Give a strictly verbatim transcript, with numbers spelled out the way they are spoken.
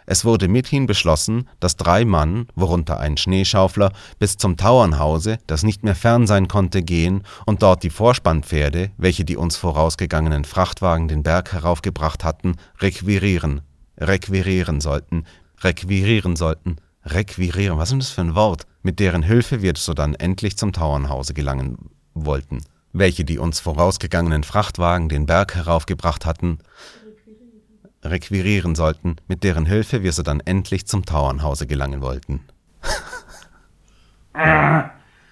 Es wurde mithin beschlossen, dass drei Mann, worunter ein Schneeschaufler, bis zum Tauernhause, das nicht mehr fern sein konnte, gehen und dort die Vorspannpferde, welche die uns vorausgegangenen Frachtwagen den Berg heraufgebracht hatten, requirieren, requirieren sollten, requirieren sollten, requirieren, was ist das für ein Wort, mit deren Hilfe wir sodann endlich zum Tauernhause gelangen wollten, welche die uns vorausgegangenen Frachtwagen den Berg heraufgebracht hatten, requirieren sollten, mit deren Hilfe wir sodann endlich zum Tauernhause gelangen wollten.